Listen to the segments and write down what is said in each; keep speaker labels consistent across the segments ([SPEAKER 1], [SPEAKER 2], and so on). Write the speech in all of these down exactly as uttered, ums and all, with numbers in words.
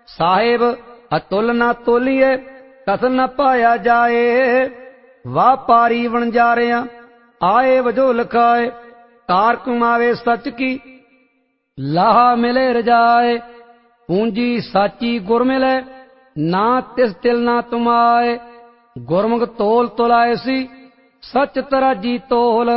[SPEAKER 1] साहेब अतुल ना तोलिए कथन न पाया जाए। वाह पारी वणजारियां आए वजो लखाए, कार कुमावे सच की लाहा मिले रजाए। पूंजी साची गुर मिले ना तिस तिल ना तुमाए। गुरमुख तोल तुलाए सी सच तराजी तोल।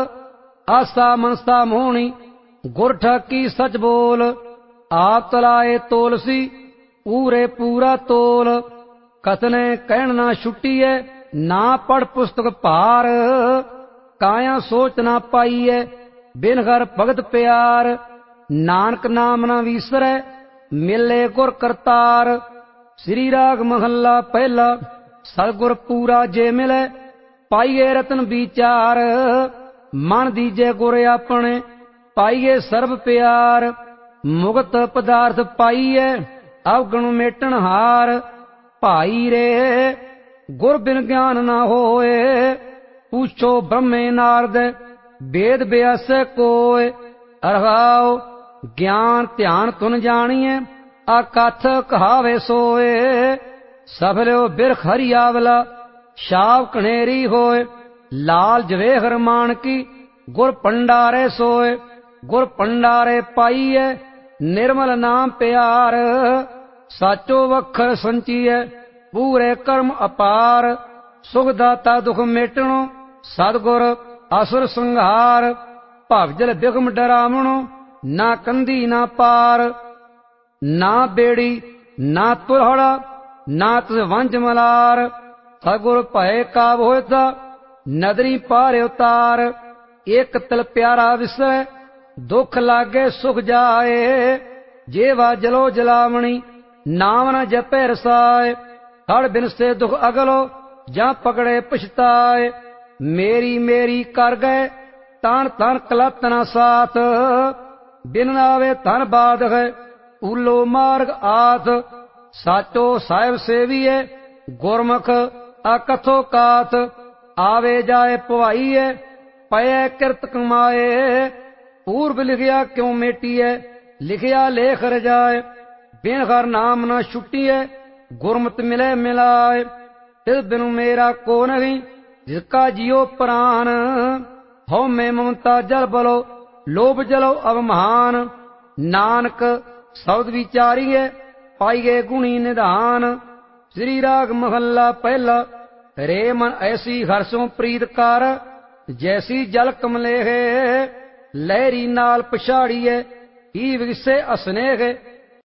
[SPEAKER 1] आसा मनसा मोहनी गुर ठाकी सच बोल। आप तलाए तोल सी पूरे पूरा तोल। कथने कहन ना छुट्टीए ना पढ़ पुस्तक भार। काया सोच ना पाईए बिन घर भगत प्यार। नानक नाम ना विसरै मिले गुर करतार। श्री राग महला पहला सतगुर पूरा जे मिले पाईए रतन विचार। मन दीजे गुर अपने पाईए सर्ब प्यार। मुक्त पदार्थ पाईए अवगुण मेटन हार। भाई रे गुर बिन ज्ञान ना होए, पूछो ब्रह्मे नारद वेद व्यास कोय। अरगाओ ज्ञान ध्यान तुन जानिए अकथ कहावे सोए। सफलो बिरख हरियावला शाव कनेरी होए। लाल जवेहर मान की गुर पंडारे सोए। गुर पंडारे पाईए निर्मल नाम प्यार। साचो वखर संचिए पूरे कर्म अपार। सुखदाता दुख मेटणो सतगुर असुर संहार। भवजल बिगम डरावणो ना कंधी ना पार। ना बेड़ी ना तुरहड़ा ना तुझ वंज मलार। सतगुर भय काब होता नदरी पार उतार। एक तिल प्यारा विसरै दुख लागे सुख जाए। जेवा जलो जलावणी नाम न जपे रसाए। खड़ बिन से दुख अगलो जा पकड़े पछताए। मेरी मेरी कर गए तान तान कलतना साथ। बिन नावे धन बाध है उलो मार्ग आथ। साचो साहिब सेवीए गुरमुख अकथो काथ। आवे जाए पवाईए पये किरत कमाए। पूर्व लिखिया क्यों मेटिए लिखिया लेख रजाए। बिन घर नाम न छुट्टीए गुरमत मिले मिलाए। तिस बिनु मेरा को नहीं जिसका जियो प्राण। हो में ममता जल बलो लोभ जलो अवमान। नानक शब्द विचारिए पाइए गुणी निधान। श्री राग महला पहला रे मन ऐसी हर्षों प्रीत कार। जैसी जल कमले है लहरी नाल पछाड़िए ही विगसे असनेह।